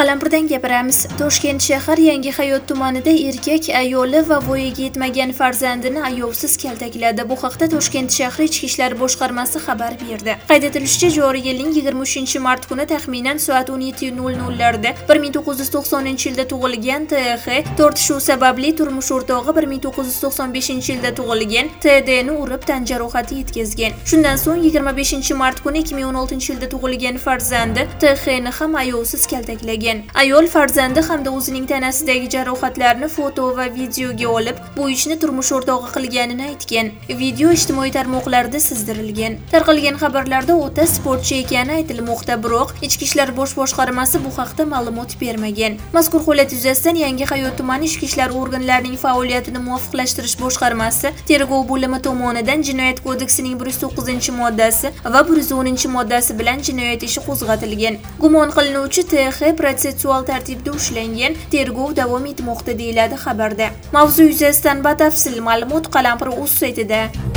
Qalampirdan gapiramiz. Toshkent shahar Yangi Hayot tumanida erkak ayoli va voyaga yetmagan farzandini ayovsiz kaltakladi. Bu haqda Toshkent shahri Ichki ishlar boshqarmasi xabar berdi. Qayd etilishicha, joriy yilning 23-mart kuni taxminan soat 17:00 larda 1990-yilda tug'ilgan TX tortishuv sababli turmush o'rtog'i 1995-yilda tug'ilgan TDni urib tan jarohati yetkazgan. Shundan so'ng 25-mart kuni 2016-yilda tug'ilgan farzandi TXni ham ayovsiz kaltaklagan. Ayol farzandi hamda o'zining tanasidagi jarohatlarni foto va videoga olib, bu ishni turmush o'rtog'i qilganini aytgan. Video ijtimoiy tarmoqlarda sizdirilgan. Tarqalgan xabarlarda o'ta sportchi ekani aytilmoqda, biroq Ichki ishlar bosh boshqarmasi bu haqda ma'lumot bermagan. Mazkur holat yuzasidan Yangi Hayot tumani ichki ishlar organlarining faoliyatini muvofiqlashtirish boshqarmasi tergov bo'limi tomonidan Jinoyat kodeksining 109-moddasi va 110-moddasi bilan jinoyat ishi qo'zg'atilgan. Gumon qilinuvchi TX protsessual tartibda ushlangan. Tergov davom etmoqda, deyiladi xabarda. Mavzu yuzasidan batafsil ma'lumot Qalampir.uz saytida.